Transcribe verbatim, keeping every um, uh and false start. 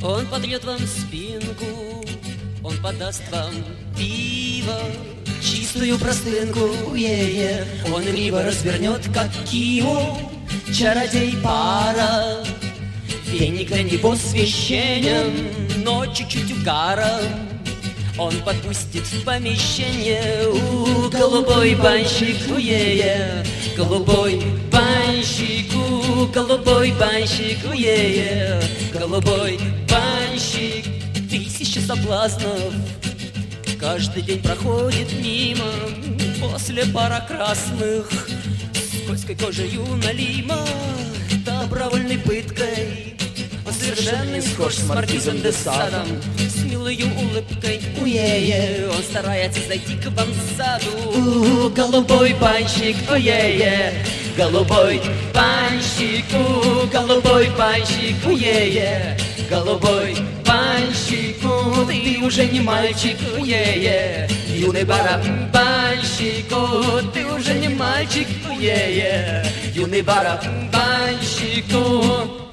Он потрет вам спинку, он подаст вам пиво, чистую простынку, е-е. Он риво развернет, как кио, чародей пара. Веник для него священен, но чуть-чуть угаром. Он подпустит в помещение, у голубой банщик, е-е. Голубой банщик, у голубой банщик, е-е. Голубой банщик, тысяча соблазнов каждый день проходит мимо. После пара красных скользкой кожею налима, добровольной пыткой он совершенно не схож с маркизом де Садом. С милою улыбкой, уе-е, он старается зайти к вам сзаду. Голубой банщик, уе-е. Голубой банщик, у голубой банщик, уе-е. Голубой банщик, ты уже не мальчик, уе-е. Юный барабанщик, ты уже не мальчик, уе-е. Юный барабанщик,